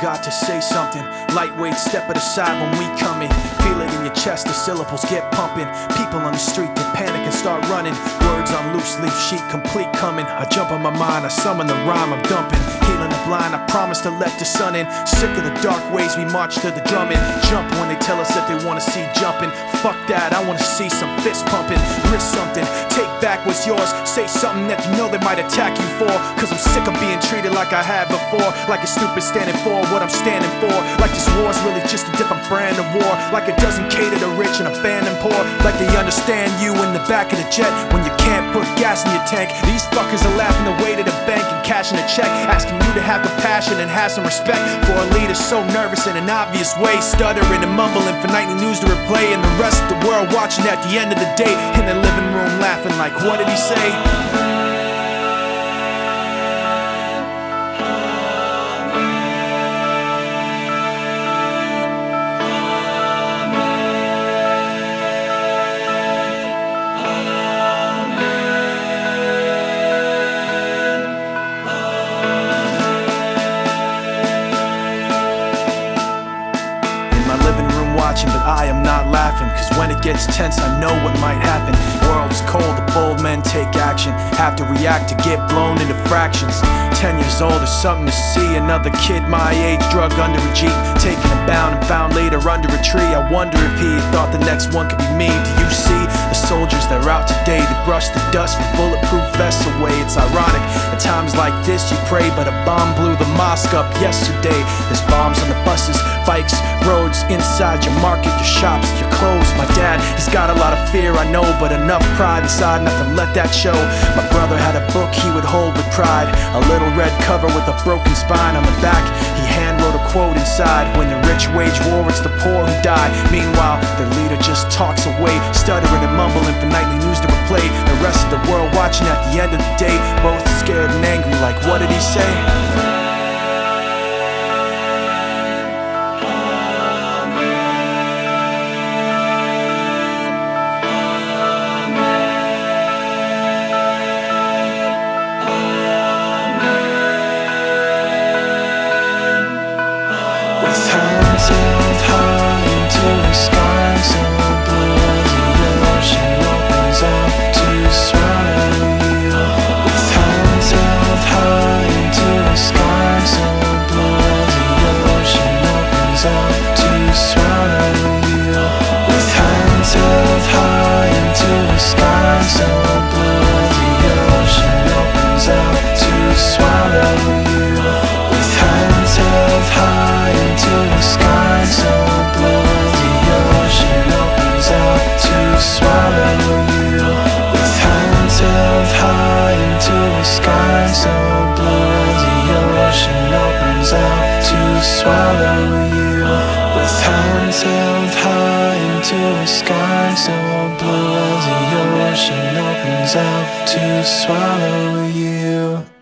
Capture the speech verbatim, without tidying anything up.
forgot to say something. Lightweight, step it aside when we come in. Feel it in your chest, the syllables get pumping. People on the street, they panic and start running. Words on loose leaf sheet, complete coming. I jump on my mind, I summon the rhyme I'm dumping. Healing the blind, I promise to let the sun in. Sick of the dark ways, we march to the drumming. Jump when they tell us that they wanna see jumping. Fuck that, I wanna see some fist pumping. Risk something, take back what's yours. Say something that you know they might attack you for. Cause I'm sick of being treated like I had before. Like a stupid standing for what I'm standing for. Like this war's really just a different brand of war. Like it doesn't cater to rich and abandon poor. Like they understand you in the back of the jet when you can't put gas in your tank. These fuckers are laughing away to the bank and cashing a check, asking you to have compassion and have some respect for a leader so nervous in an obvious way, stuttering and mumbling for nightly news to replay, and the rest of the world watching at the end of the day in their living room laughing like, what did he say? But I am not laughing, cause when it gets tense I know what might happen. World is cold, the bold men take action, have to react to get blown into fractions. Ten years old is something to see, another kid my age drug under a jeep, taken and bound and found later under a tree. I wonder if he had thought the next one could be me. Do you see the soldiers that are out today to brush the dust from bulletproof vests away? It's ironic, at times like this you pray, but a bomb blew the mosque up yesterday. There's bombs on the buses, bikes, roads, inside your market, your shops, your clothes. My dad, he's got a lot of fear, I know, but enough pride inside not to let that show. My brother had a book he would hold with pride, a little red cover with a broken spine on the back. He hand wrote a quote inside, when the rich wage war, it's the poor who die. Meanwhile, their leader just talks away, stuttering and mumbling for nightly news to replay. The rest of the world watching at the end of the day, both scared and angry like, what did he say? Hands held high into the sky so blue, the ocean opens up to swallow you. With hands held high into the sky so blue, the ocean opens up to swallow you. With hands held high into the sky so blue, the ocean opens up to swallow you. With hands held high into the sky so blue, the ocean opens up to swallow you. With hands held high into the sky so blue, the ocean opens up to swallow you. With hands held high into the sky so blue, the ocean opens up to swallow you.